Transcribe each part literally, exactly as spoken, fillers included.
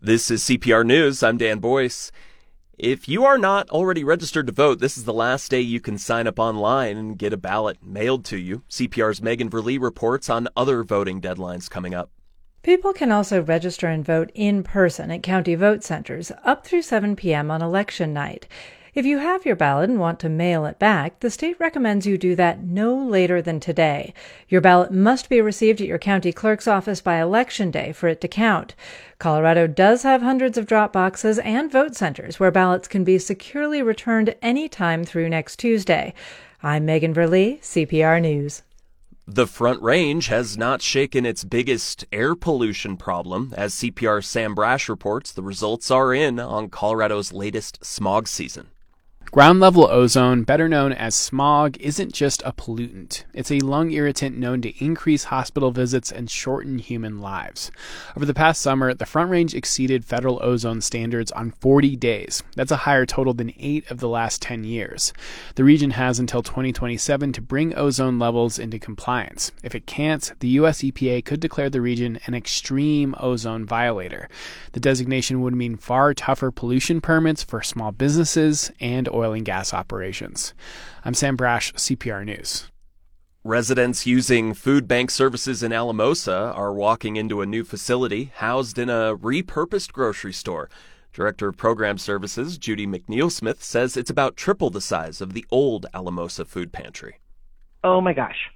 This is C P R News. I'm Dan Boyce. If you are not already registered to vote, this is the last day you can sign up online and get a ballot mailed to you. C P R's Megan Verlee reports on other voting deadlines coming up. People can also register and vote in person at county vote centers up through seven p.m. on election night. If you have your ballot and want to mail it back, the state recommends you do that no later than today. Your ballot must be received at your county clerk's office by election day for it to count. Colorado does have hundreds of drop boxes and vote centers where ballots can be securely returned anytime through next Tuesday. I'm Megan Verlee, C P R News. The Front Range has not shaken its biggest air pollution problem. As C P R's Sam Brash reports, the results are in on Colorado's latest smog season. Ground-level ozone, better known as smog, isn't just a pollutant. It's a lung irritant known to increase hospital visits and shorten human lives. Over the past summer, the Front Range exceeded federal ozone standards on forty days. That's a higher total than eight of the last ten years. The region has until twenty twenty-seven to bring ozone levels into compliance. If it can't, the U S E P A could declare the region an extreme ozone violator. The designation would mean far tougher pollution permits for small businesses and oil and gas operations. I'm Sam Brash, C P R News. Residents using food bank services in Alamosa are walking into a new facility housed in a repurposed grocery store. Director of Program Services, Judy McNeil Smith, says it's about triple the size of the old Alamosa food pantry. Oh my gosh.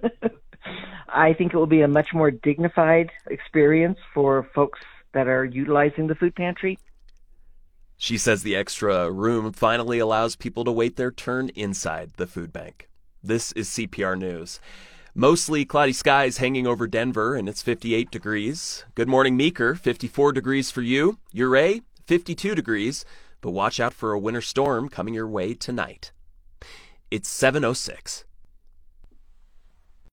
I think it will be a much more dignified experience for folks that are utilizing the food pantry. She says the extra room finally allows people to wait their turn inside the food bank. This is C P R News. Mostly cloudy skies hanging over Denver, and it's fifty-eight degrees. Good morning, Meeker. fifty-four degrees for you. Ouray, fifty-two degrees. But watch out for a winter storm coming your way tonight. It's seven oh six.